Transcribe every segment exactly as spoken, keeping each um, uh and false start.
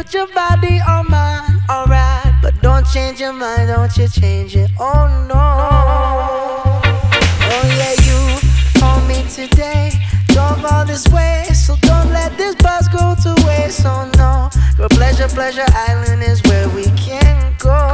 put your body on mine, alright. But don't change your mind, don't you change it, oh no. Oh yeah, you called me today, drove all this way, so don't let this bus go to waste, oh no. Girl, Pleasure, Pleasure Island is where we can go.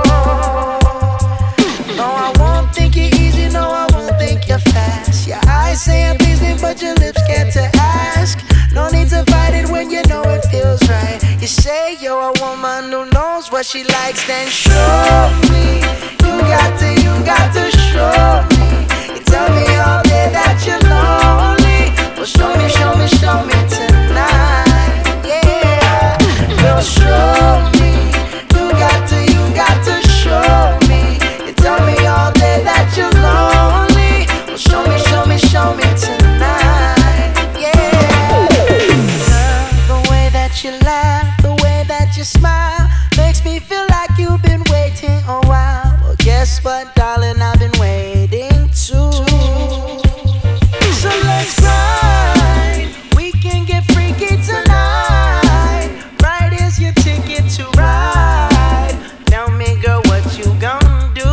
No, I won't think you're easy, no, I won't think you're fast. Your eyes say I'm pleasing, but your lips scared to ask. No need to fight it when you know it feels right. You say you're a woman who knows what she likes, then show me. You got to, you got to show me. You tell me all day that you're lonely. Well, show me, show me, show me tonight. Yeah, girl, show me. You got to, you got to show me. You tell me all day that you're lonely. Well, show me, show me, show me tonight. Yeah, the way that you laugh, the way that you smile, makes me feel like you've been waiting a while. Well, guess what, darling, I've been waiting too. So let's grind, we can get freaky tonight. Right is your ticket to ride. Tell me, girl, what you gon' do?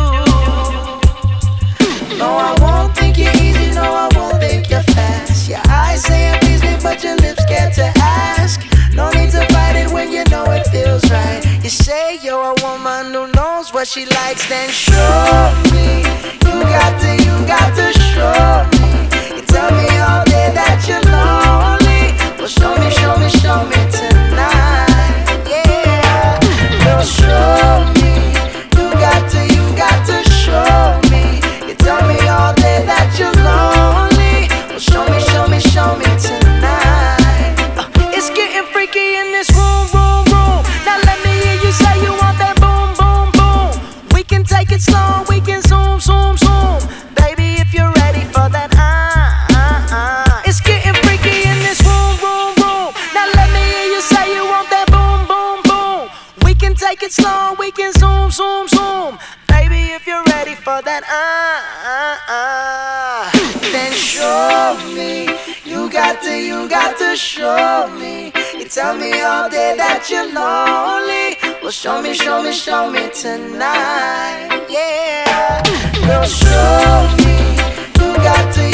No, I won't think you're easy, no, I won't think you're fast. Your eyes say I'm pleasing, but your lips scared to ask. No need to fight it when you know it feels right. You say you're a woman who knows what she likes, then show me. You got to, you got to show me. You tell me all day that you're lonely. Well, show me, show me, show me tonight. Yeah, girl, show me. You got to, you got to show me. You tell me all day that you're lonely. Well, show me, show me, show me tonight. Uh, it's getting freaky in this room, room, room. Now let me hear you say you want that boom, boom, boom. We can take it slow, we can zoom, zoom, zoom. Baby, if you're ready for that, ah, ah, ah. It's getting freaky in this room, room, room. Now let me hear you say you want that boom, boom, boom. We can take it slow, we can zoom, zoom, zoom. Baby, if you're ready for that, ah, ah, ah. Then show me. You got to, you got to show me. You tell me all day that you're lonely. Well, show me, show me, show me tonight. Yeah, girl, show me. You got to,